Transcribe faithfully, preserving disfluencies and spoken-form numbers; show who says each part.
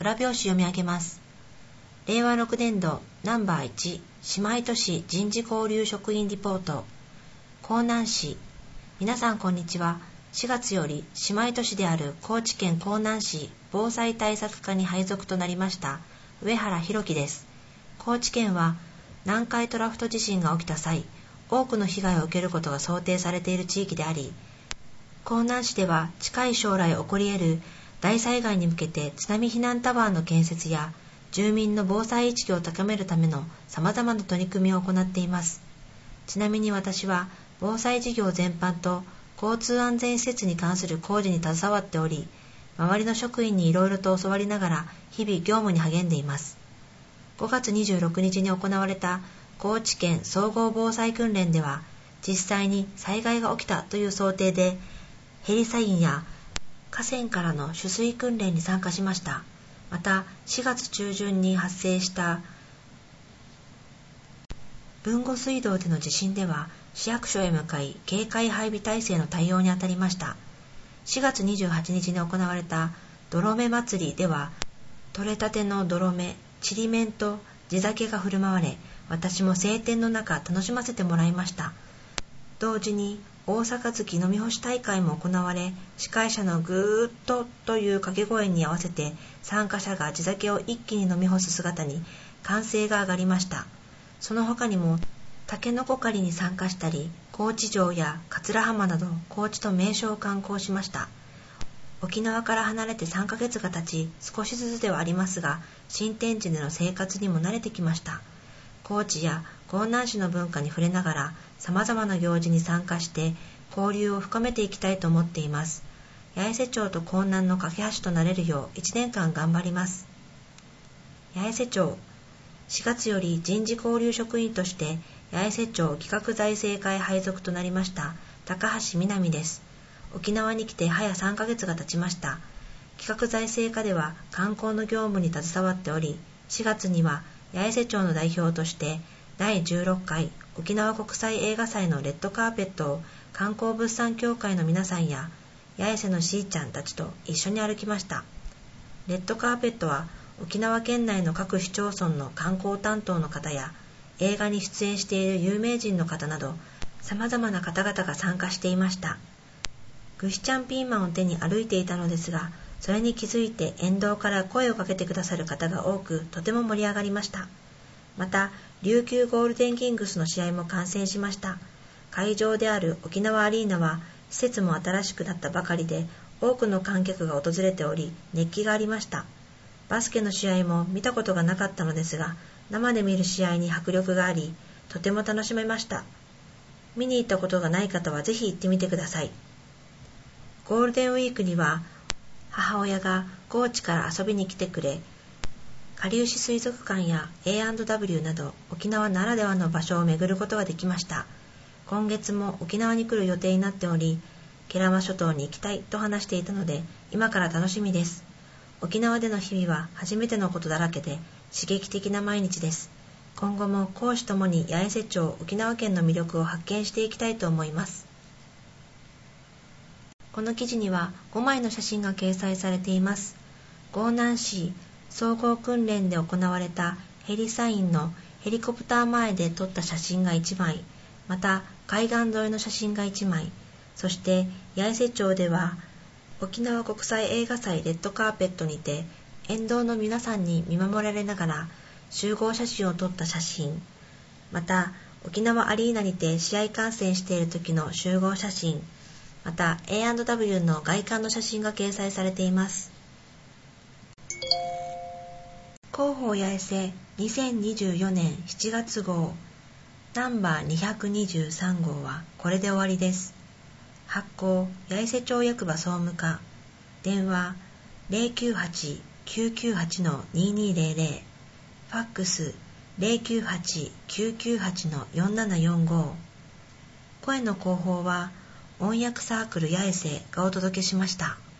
Speaker 1: 裏表紙読み上げます。れいわろくねんどナンバーいち姉妹都市人事交流職員リポート。江南市。皆さんこんにちは。しがつより姉妹都市である高知県江南市防災対策課に配属となりました上原弘樹です。高知県は南海トラフト地震が起きた際、多くの被害を受けることが想定されている地域であり、江南市では近い将来起こり得る大災害に向けて津波避難タワーの建設や住民の防災意識を高めるための様々な取り組みを行っています。ちなみに私は防災事業全般と交通安全施設に関する工事に携わっており、周りの職員にいろいろと教わりながら日々業務に励んでいます。ごがつにじゅうろくにちに行われた高知県総合防災訓練では、実際に災害が起きたという想定でヘリサインや河川からの取水訓練に参加しました。またしがつちゅうじゅんに発生した豊後水道での地震では、市役所へ向かい警戒配備体制の対応に当たりました。しがつにじゅうはちにちに行われた泥目祭りでは、取れたての泥目、ちりめんと地酒が振る舞われ、私も晴天の中楽しませてもらいました。同時に大杯飲み干し大会も行われ、司会者のぐーっとという掛け声に合わせて参加者が地酒を一気に飲み干す姿に歓声が上がりました。その他にもタケノコ狩りに参加したり、高知城や桂浜など高知と名所を観光しました。沖縄から離れてさんかげつが経ち、少しずつではありますが新天地での生活にも慣れてきました。高知や江南市の文化に触れながら様々な行事に参加して交流を深めていきたいと思っています。八重瀬町と江南の架け橋となれるよういちねんかん頑張ります。八重瀬町。しがつより人事交流職員として八重瀬町企画財政課へ配属となりました高橋みなみです。沖縄に来て早さんかげつが経ちました。企画財政課では観光の業務に携わっており、しがつには八重瀬町の代表としてだいじゅうろっかい沖縄国際映画祭のレッドカーペットを観光物産協会の皆さんや八重瀬のしーちゃんたちと一緒に歩きました。レッドカーペットは沖縄県内の各市町村の観光担当の方や映画に出演している有名人の方など様々な方々が参加していました。ぐしちゃんピーマンを手に歩いていたのですが、それに気づいて沿道から声をかけてくださる方が多く、とても盛り上がりました。また琉球ゴールデンキングスの試合も観戦しました。会場である沖縄アリーナは施設も新しくなったばかりで、多くの観客が訪れており熱気がありました。バスケの試合も見たことがなかったのですが、生で見る試合に迫力があり、とても楽しめました。見に行ったことがない方はぜひ行ってみてください。ゴールデンウィークには母親が高知から遊びに来てくれ、かりゆし水族館や エーアンドダブリュー など沖縄ならではの場所を巡ることができました。今月も沖縄に来る予定になっており、慶良間諸島に行きたいと話していたので、今から楽しみです。沖縄での日々は初めてのことだらけで刺激的な毎日です。今後も公私ともに八重瀬町、沖縄県の魅力を発見していきたいと思います。この記事にはごまいの写真が掲載されています。江南市総合訓練で行われたヘリサインのヘリコプター前で撮った写真がいちまい、また海岸沿いの写真がいちまい、そして八重瀬町では沖縄国際映画祭レッドカーペットにて沿道の皆さんに見守られながら集合写真を撮った写真、また沖縄アリーナにて試合観戦している時の集合写真、また エーアンドダブリュー の外観の写真が掲載されています。広報八重瀬にせんにじゅうよねんしちがつ号ナンバーにひゃくにじゅうさん号はこれで終わりです。発行八重瀬町役場総務課、電話 ゼロきゅうはち きゅうきゅうはち にーにーゼロゼロ、ファックス ゼロきゅうはち きゅうきゅうはち よんななよんご。声の広報は音訳サークル八重瀬がお届けしました。